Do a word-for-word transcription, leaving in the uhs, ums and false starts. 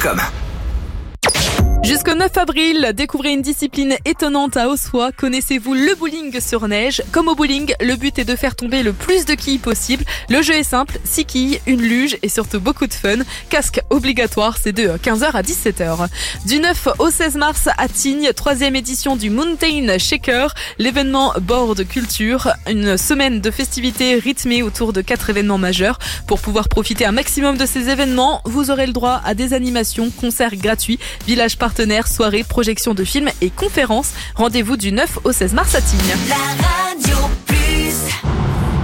com. Jusqu'au neuf avril, découvrez une discipline étonnante à Ossois. Connaissez-vous le bowling sur neige? Comme au bowling, le but est de faire tomber le plus de quilles possible. Le jeu est simple, six quilles, une luge et surtout beaucoup de fun. Casque obligatoire, c'est de quinze heures à dix-sept heures. Du neuf au seize mars à Tignes, troisième édition du Mountain Shaker, l'événement board culture. Une semaine de festivités rythmée autour de quatre événements majeurs. Pour pouvoir profiter un maximum de ces événements, vous aurez le droit à des animations, concerts gratuits, villages partenaires, soirées, projections de films et conférences. Rendez-vous du neuf au seize mars à Tignes. La radio.